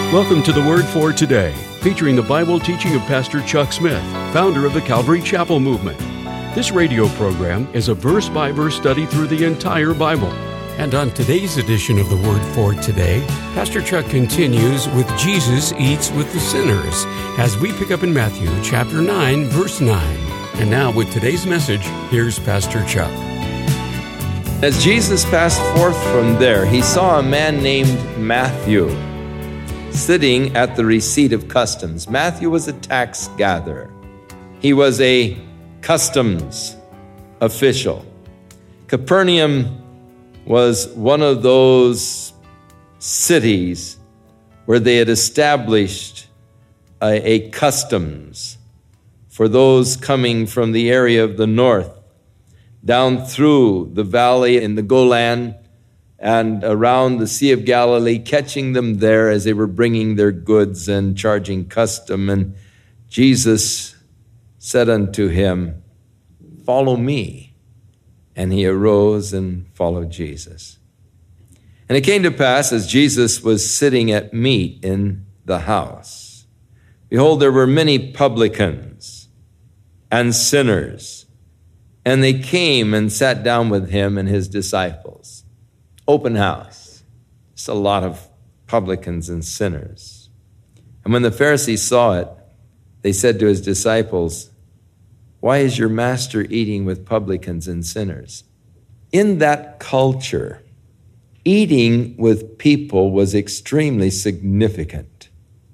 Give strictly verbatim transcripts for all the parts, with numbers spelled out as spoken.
Welcome to the Word for Today, featuring the Bible teaching of Pastor Chuck Smith, founder of the Calvary Chapel Movement. This radio program is a verse-by-verse study through the entire Bible. And on today's edition of the Word for Today, Pastor Chuck continues with Jesus Eats with the Sinners, as we pick up in Matthew chapter nine, verse nine. And now with today's message, here's Pastor Chuck. As Jesus passed forth from there, he saw a man named Matthew sitting at the receipt of customs. Matthew was a tax gatherer. He was a customs official. Capernaum was one of those cities where they had established a, a customs for those coming from the area of the north, down through the valley in the Golan and around the Sea of Galilee, catching them there as they were bringing their goods and charging custom. And Jesus said unto him, "Follow me." And he arose and followed Jesus. And it came to pass, as Jesus was sitting at meat in the house, behold, there were many publicans and sinners, and they came and sat down with him and his disciples. Open house. Just a lot of publicans and sinners. And when the Pharisees saw it, they said to his disciples, "Why is your master eating with publicans and sinners?" In that culture, eating with people was extremely significant.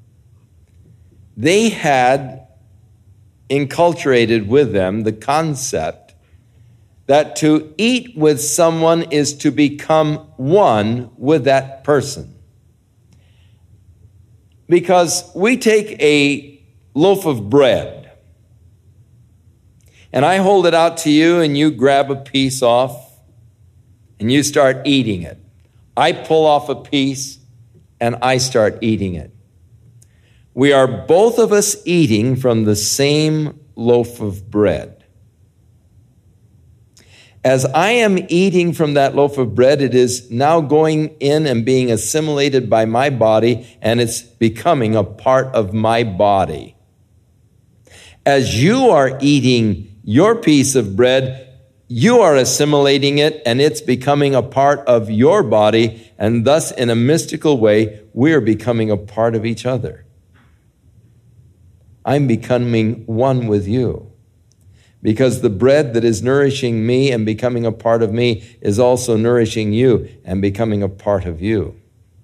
They had inculturated with them the concept that to eat with someone is to become one with that person. Because we take a loaf of bread, and I hold it out to you, and you grab a piece off, and you start eating it. I pull off a piece, and I start eating it. We are both of us eating from the same loaf of bread. As I am eating from that loaf of bread, it is now going in and being assimilated by my body, and it's becoming a part of my body. As you are eating your piece of bread, you are assimilating it, and it's becoming a part of your body, and thus, in a mystical way, we are becoming a part of each other. I'm becoming one with you. Because the bread that is nourishing me and becoming a part of me is also nourishing you and becoming a part of you.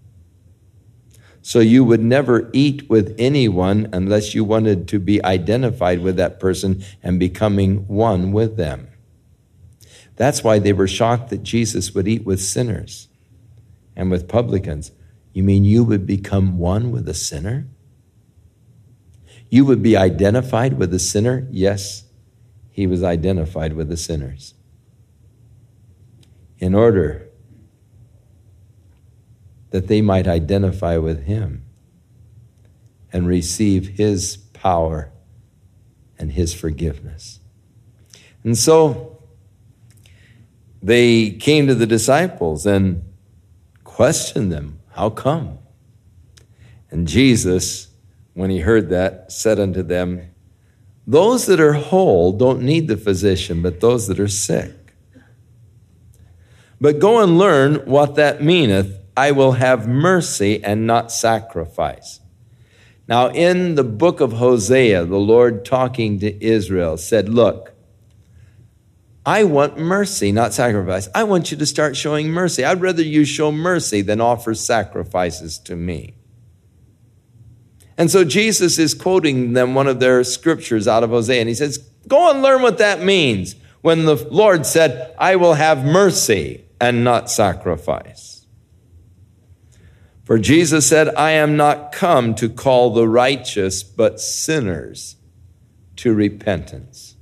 So you would never eat with anyone unless you wanted to be identified with that person and becoming one with them. That's why they were shocked that Jesus would eat with sinners and with publicans. You mean you would become one with a sinner? You would be identified with a sinner? Yes. He was identified with the sinners in order that they might identify with him and receive his power and his forgiveness. And so they came to the disciples and questioned them, "How come?" And Jesus, when he heard that, said unto them, "Those that are whole don't need the physician, but those that are sick. But go and learn what that meaneth, I will have mercy and not sacrifice." Now, in the book of Hosea, the Lord talking to Israel said, "Look, I want mercy, not sacrifice. I want you to start showing mercy. I'd rather you show mercy than offer sacrifices to me." And so Jesus is quoting them one of their scriptures out of Hosea, and he says, go and learn what that means when the Lord said, "I will have mercy and not sacrifice." For Jesus said, "I am not come to call the righteous, but sinners to repentance."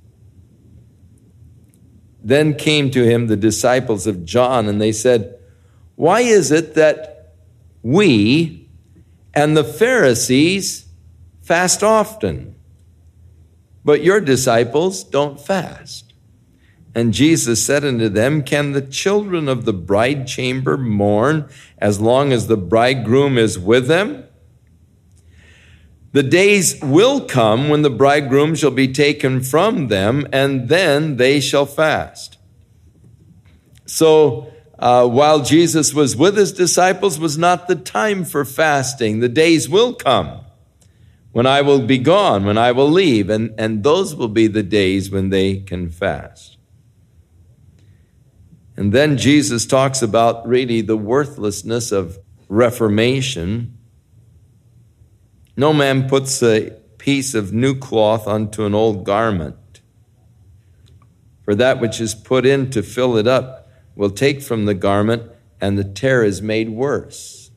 Then came to him the disciples of John, and they said, "Why is it that we and the Pharisees fast often, but your disciples don't fast?" And Jesus said unto them, Can the children of the bride chamber mourn as long as the bridegroom is with them? The days will come when the bridegroom shall be taken from them, and then they shall fast. So uh, while Jesus was with his disciples, was not the time for fasting. The days will come when I will be gone, when I will leave, and, and those will be the days when they can fast. And then Jesus talks about really the worthlessness of reformation. No man puts a piece of new cloth onto an old garment, for that which is put in to fill it up will take from the garment, and the tear is made worse.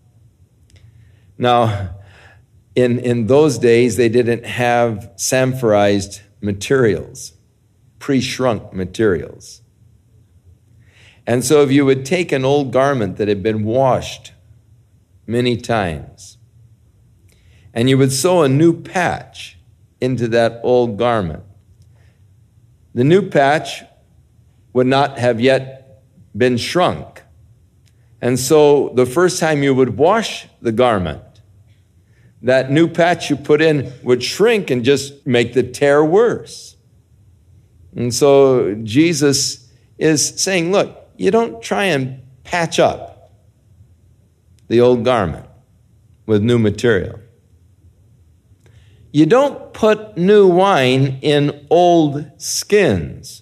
Now, in, in those days, they didn't have samphorized materials, pre-shrunk materials. And so if you would take an old garment that had been washed many times, and you would sew a new patch into that old garment, the new patch would not have yet been shrunk. And so the first time you would wash the garment, that new patch you put in would shrink and just make the tear worse. And so Jesus is saying, look, you don't try and patch up the old garment with new material. You don't put new wine in old skins.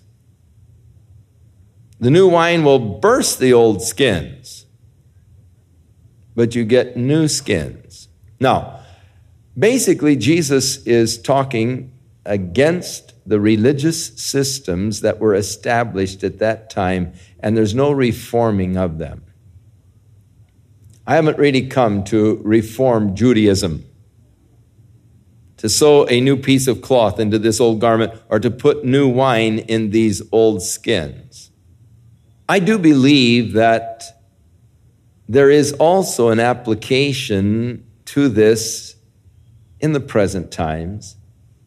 The new wine will burst the old skins, but you get new skins. Now, basically, Jesus is talking against the religious systems that were established at that time, and there's no reforming of them. I haven't really come to reform Judaism, to sew a new piece of cloth into this old garment, or to put new wine in these old skins. I do believe that there is also an application to this in the present times.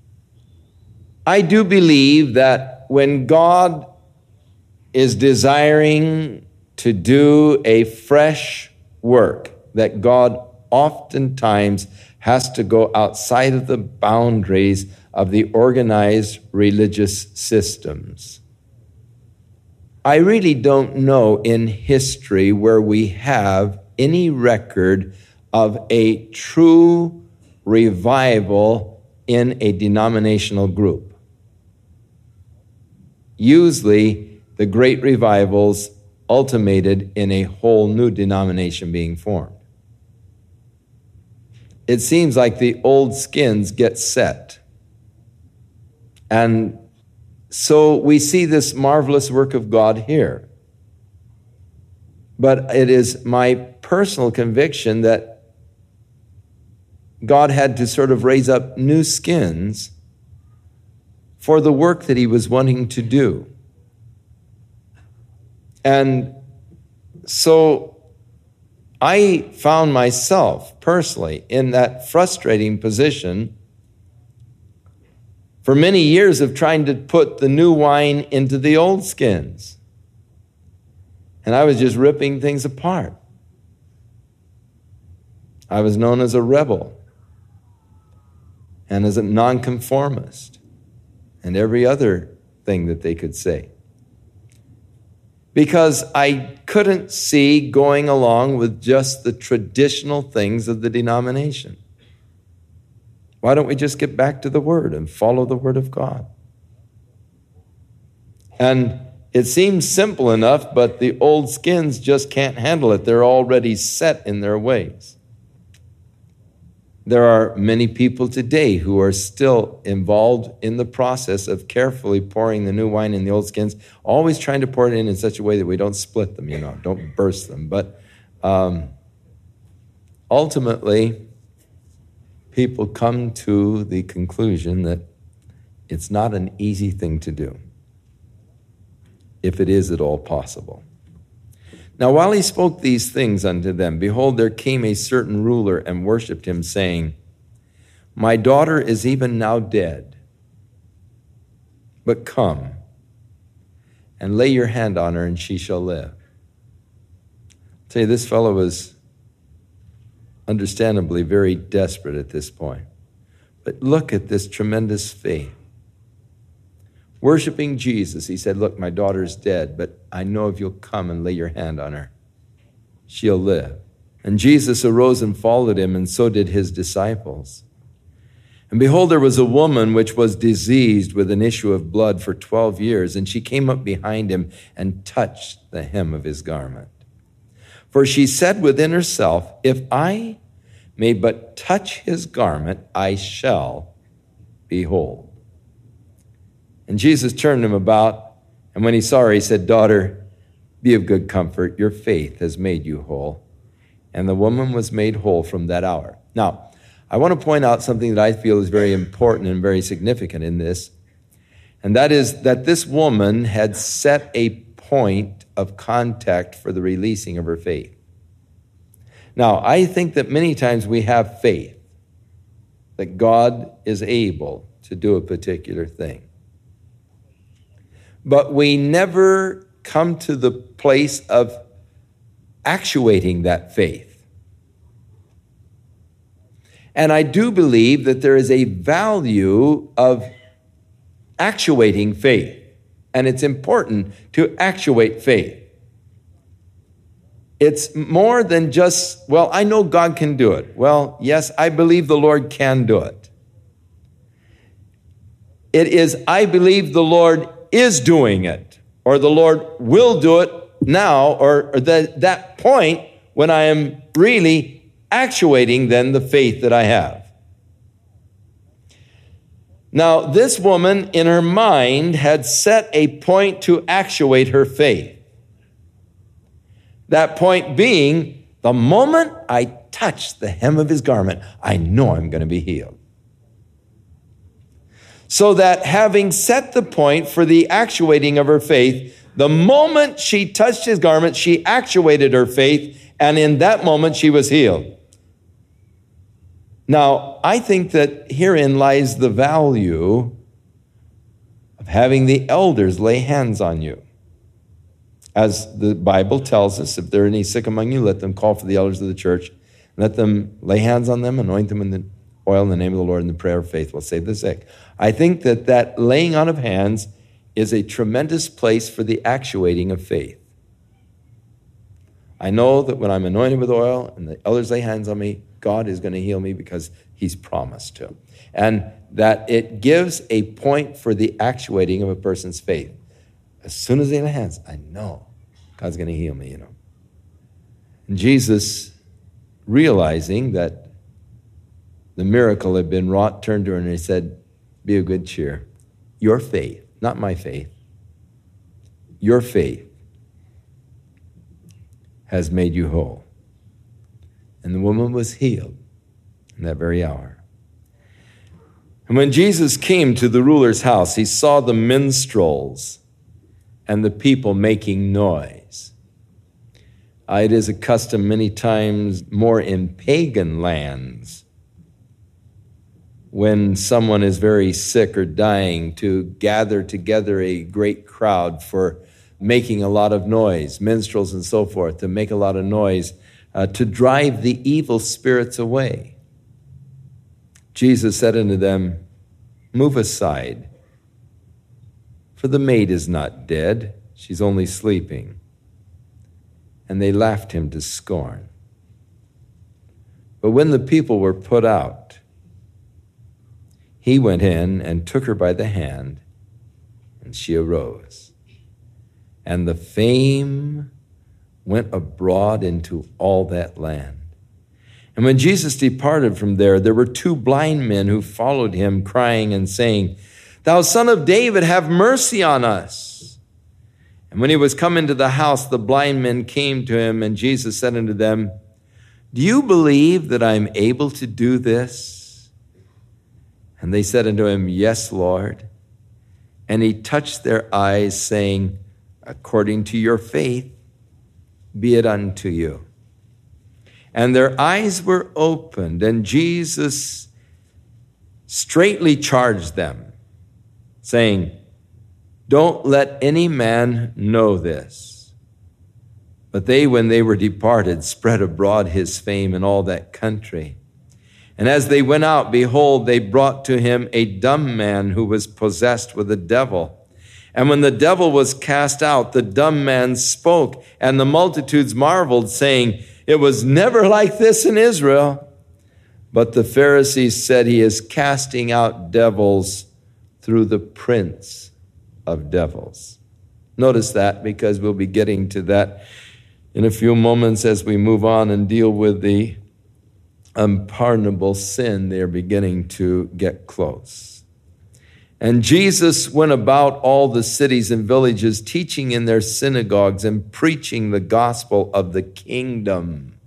I do believe that when God is desiring to do a fresh work, that God oftentimes has to go outside of the boundaries of the organized religious systems. I really don't know in history where we have any record of a true revival in a denominational group. Usually, the great revivals ultimated in a whole new denomination being formed. It seems like the old skins get set. And so we see this marvelous work of God here. But it is my personal conviction that God had to sort of raise up new skins for the work that he was wanting to do. And so I found myself personally in that frustrating position for many years of trying to put the new wine into the old skins. And I was just ripping things apart. I was known as a rebel and as a nonconformist and every other thing that they could say. Because I couldn't see going along with just the traditional things of the denomination. Why don't we just get back to the Word and follow the Word of God? And it seems simple enough, but the old skins just can't handle it. They're already set in their ways. There are many people today who are still involved in the process of carefully pouring the new wine in the old skins, always trying to pour it in in such a way that we don't split them, you know, don't burst them. But um, ultimately, people come to the conclusion that it's not an easy thing to do, if it is at all possible. Now, while he spoke these things unto them, behold, there came a certain ruler and worshipped him, saying, My daughter is even now dead, but come and lay your hand on her, and she shall live. I'll tell you, this fellow was understandably very desperate at this point. But look at this tremendous faith. Worshiping Jesus, he said, look, my daughter's dead, but I know if you'll come and lay your hand on her, she'll live. And Jesus arose and followed him, and so did his disciples. And behold, there was a woman which was diseased with an issue of blood for twelve years, and she came up behind him and touched the hem of his garment. For she said within herself, if I may but touch his garment, I shall be whole. And Jesus turned him about, and when he saw her, he said, daughter, be of good comfort. Your faith has made you whole. And the woman was made whole from that hour. Now, I want to point out something that I feel is very important and very significant in this, and that is that this woman had set a point of contact for the releasing of her faith. Now, I think that many times we have faith that God is able to do a particular thing. But we never come to the place of actuating that faith. And I do believe that there is a value of actuating faith. And it's important to actuate faith. It's more than just, well, I know God can do it. Well, yes, I believe the Lord can do it. It is, I believe the Lord is doing it, or the Lord will do it now, or, or the, that point when I am really actuating then the faith that I have. Now, this woman in her mind had set a point to actuate her faith. That point being, the moment I touch the hem of his garment, I know I'm going to be healed. So that having set the point for the actuating of her faith, the moment she touched his garment, she actuated her faith, and in that moment she was healed. Now, I think that herein lies the value of having the elders lay hands on you. As the Bible tells us, if there are any sick among you, let them call for the elders of the church. Let them lay hands on them, anoint them in the oil in the name of the Lord, and the prayer of faith will save the sick. I think that that laying on of hands is a tremendous place for the actuating of faith. I know that when I'm anointed with oil and the elders lay hands on me, God is going to heal me because he's promised to. And that it gives a point for the actuating of a person's faith. As soon as they lay hands, I know God's going to heal me, you know. And Jesus, realizing that the miracle had been wrought, turned to her and he said, be of good cheer. Your faith, not my faith, your faith has made you whole. And the woman was healed in that very hour. And when Jesus came to the ruler's house, he saw the minstrels and the people making noise. Uh, it is a custom many times more in pagan lands when someone is very sick or dying to gather together a great crowd for making a lot of noise, minstrels and so forth, to make a lot of noise, uh, to drive the evil spirits away. Jesus said unto them, move aside, for the maid is not dead, she's only sleeping. And they laughed him to scorn. But when the people were put out, he went in and took her by the hand, and she arose. And the fame went abroad into all that land. And when Jesus departed from there, there were two blind men who followed him, crying and saying, Thou Son of David, have mercy on us. And when he was come into the house, the blind men came to him, and Jesus said unto them, Do you believe that I am able to do this? And they said unto him, Yes, Lord. And he touched their eyes, saying, According to your faith, be it unto you. And their eyes were opened, and Jesus straightly charged them, saying, Don't let any man know this. But they, when they were departed, spread abroad his fame in all that country. And as they went out, behold, they brought to him a dumb man who was possessed with a devil. And when the devil was cast out, the dumb man spoke, and the multitudes marveled, saying, it was never like this in Israel. But the Pharisees said, he is casting out devils through the prince of devils. Notice that, because we'll be getting to that in a few moments as we move on and deal with the unpardonable sin. They're beginning to get close. And Jesus went about all the cities and villages, teaching in their synagogues and preaching the gospel of the kingdom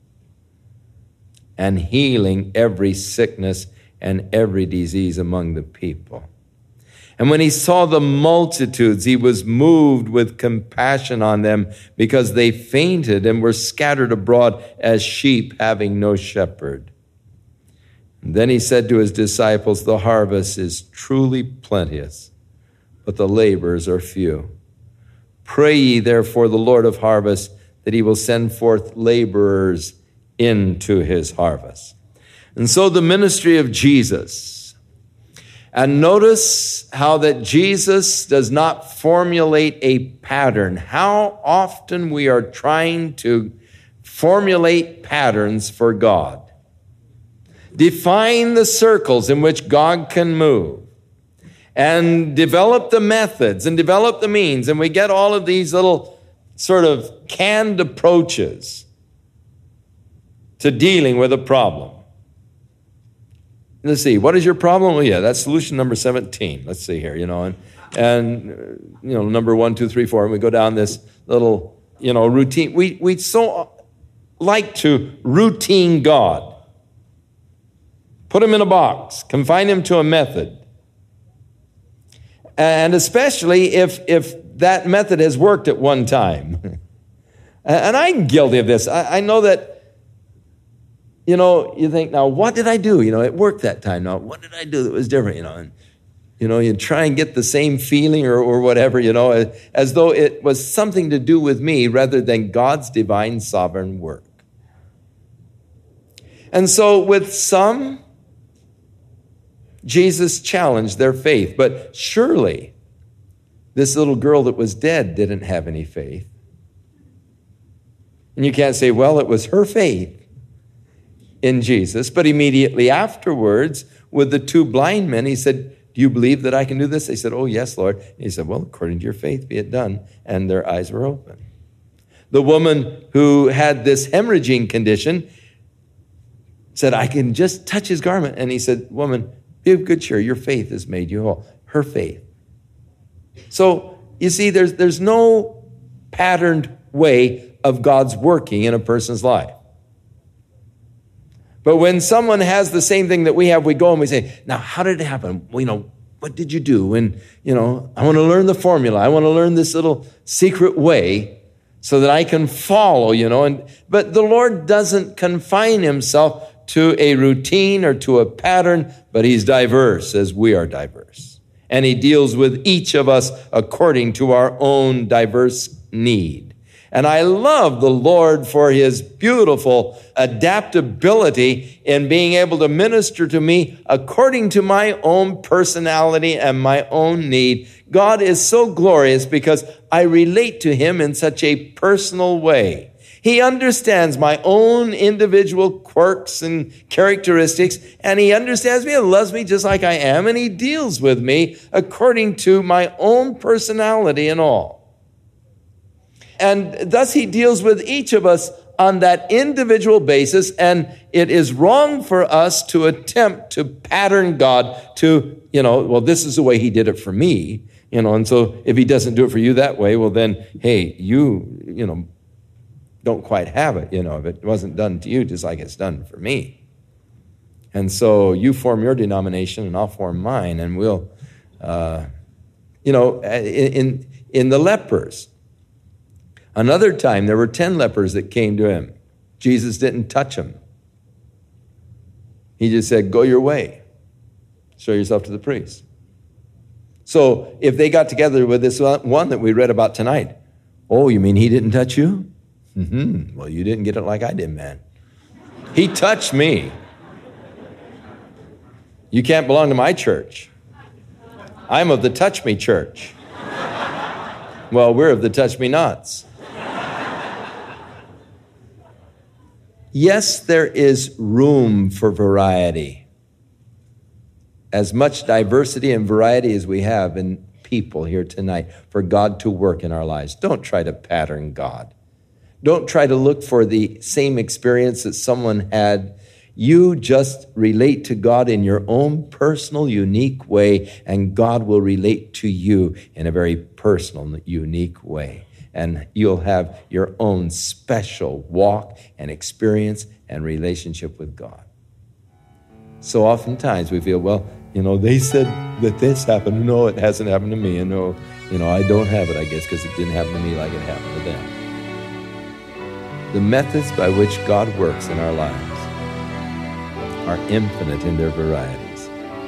and healing every sickness and every disease among the people. And when he saw the multitudes, he was moved with compassion on them, because they fainted and were scattered abroad as sheep having no shepherd. And then he said to his disciples, the harvest is truly plenteous, but the laborers are few. Pray ye therefore the Lord of harvest that he will send forth laborers into his harvest. And so the ministry of Jesus. And notice how that Jesus does not formulate a pattern. How often we are trying to formulate patterns for God. Define the circles in which God can move, and develop the methods and develop the means. And we get all of these little sort of canned approaches to dealing with a problem. Let's see, what is your problem? Well, yeah, that's solution number seventeen. Let's see here, you know, and, and you know, number one, two, three, four, and we go down this little, you know, routine. We, we so like to routine God. Put him in a box, confine him to a method. And especially if, if that method has worked at one time. And I'm guilty of this. I, I know that, you know, you think, now, what did I do? You know, it worked that time. Now, what did I do that was different? You know, and, you know, you try and get the same feeling or, or whatever, you know, as, as though it was something to do with me rather than God's divine sovereign work. And so with some, Jesus challenged their faith. But surely this little girl that was dead didn't have any faith. And you can't say, well, it was her faith in Jesus. But immediately afterwards, with the two blind men, he said, do you believe that I can do this? They said, oh, yes, Lord. And he said, well, according to your faith, be it done. And their eyes were open. The woman who had this hemorrhaging condition said, I can just touch his garment. And he said, woman, be of good cheer, your faith has made you whole. Her faith. So, you see, there's, there's no patterned way of God's working in a person's life. But when someone has the same thing that we have, we go and we say, now, how did it happen? Well, you know, what did you do? And, you know, I want to learn the formula. I want to learn this little secret way so that I can follow, you know. And but the Lord doesn't confine himself to a routine or to a pattern, but he's diverse as we are diverse. And he deals with each of us according to our own diverse need. And I love the Lord for his beautiful adaptability in being able to minister to me according to my own personality and my own need. God is so glorious because I relate to him in such a personal way. He understands my own individual quirks and characteristics, and he understands me and loves me just like I am, and he deals with me according to my own personality and all. And thus he deals with each of us on that individual basis, and it is wrong for us to attempt to pattern God to, you know, well, this is the way he did it for me, you know, and so if he doesn't do it for you that way, well then, hey, you, you know, don't quite have it, you know, if it wasn't done to you just like it's done for me. And so you form your denomination and I'll form mine, and we'll, uh, you know, in, in the lepers, another time there were ten lepers that came to him. Jesus didn't touch them. He just said, go your way. Show yourself to the priest. So if they got together with this one that we read about tonight, oh, you mean he didn't touch you? Mm-hmm. Well, you didn't get it like I did, man. He touched me. You can't belong to my church. I'm of the Touch Me church. Well, we're of the Touch Me Nots. Yes, there is room for variety. As much diversity and variety as we have in people here tonight for God to work in our lives. Don't try to pattern God. Don't try to look for the same experience that someone had. You just relate to God in your own personal, unique way, and God will relate to you in a very personal, unique way. And you'll have your own special walk and experience and relationship with God. So oftentimes we feel, well, you know, they said that this happened. No, it hasn't happened to me. And no, you know, I don't have it, I guess, because it didn't happen to me like it happened to them. The methods by which God works in our lives are infinite in their varieties.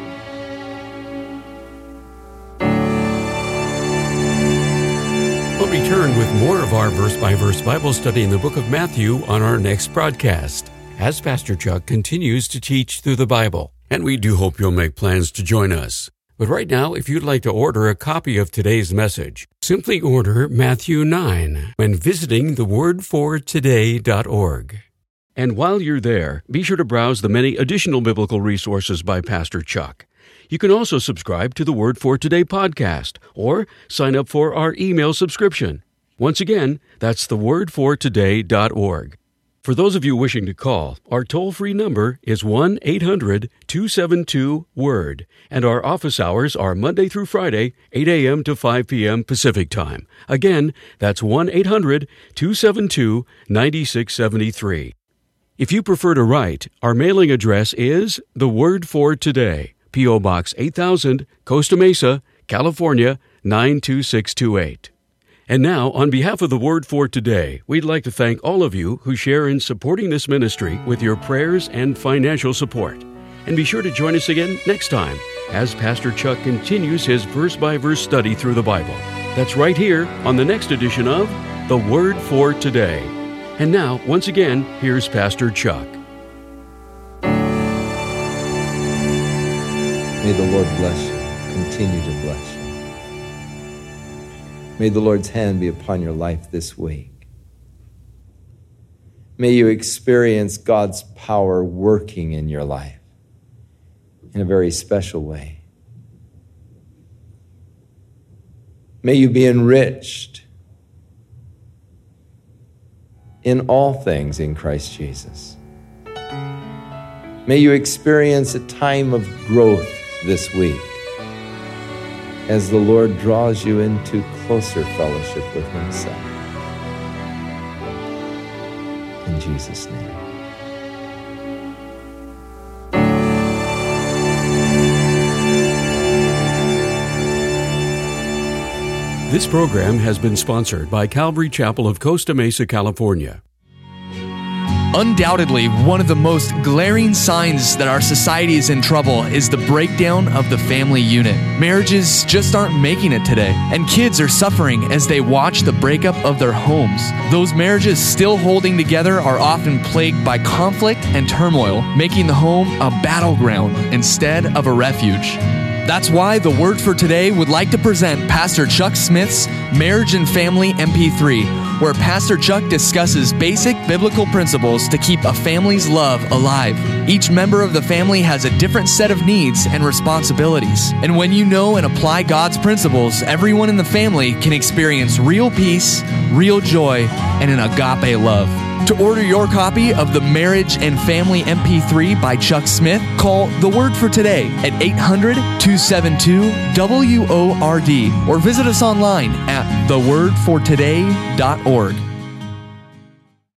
We'll return with more of our verse-by-verse Bible study in the book of Matthew on our next broadcast, as Pastor Chuck continues to teach through the Bible. And we do hope you'll make plans to join us. But right now, if you'd like to order a copy of today's message, simply order Matthew nine when visiting the word for today dot org. And while you're there, be sure to browse the many additional biblical resources by Pastor Chuck. You can also subscribe to the Word for Today podcast or sign up for our email subscription. Once again, that's the word for today dot org. For those of you wishing to call, our toll-free number is one eight hundred two seven two word, and our office hours are Monday through Friday, eight a.m. to five p.m. Pacific Time. Again, that's one eight hundred two seven two nine six seven three. If you prefer to write, our mailing address is The Word for Today, P O. Box eight thousand, Costa Mesa, California, nine two six two eight. And now, on behalf of the Word for Today, we'd like to thank all of you who share in supporting this ministry with your prayers and financial support. And be sure to join us again next time as Pastor Chuck continues his verse-by-verse study through the Bible. That's right here on the next edition of The Word for Today. And now, once again, here's Pastor Chuck. May the Lord bless you, continue to bless you. May the Lord's hand be upon your life this week. May you experience God's power working in your life in a very special way. May you be enriched in all things in Christ Jesus. May you experience a time of growth this week as the Lord draws you into closer fellowship with Himself. In Jesus' name. This program has been sponsored by Calvary Chapel of Costa Mesa, California. Undoubtedly, one of the most glaring signs that our society is in trouble is the breakdown of the family unit. Marriages just aren't making it today, and kids are suffering as they watch the breakup of their homes. Those marriages still holding together are often plagued by conflict and turmoil, making the home a battleground instead of a refuge. That's why the Word for Today would like to present Pastor Chuck Smith's Marriage and Family M P three, where Pastor Chuck discusses basic biblical principles to keep a family's love alive. Each member of the family has a different set of needs and responsibilities. And when you know and apply God's principles, everyone in the family can experience real peace, real joy, and an agape love. To order your copy of the Marriage and Family M P three by Chuck Smith, call The Word for Today at eight hundred two seven two W O R D or visit us online at the word for today dot org.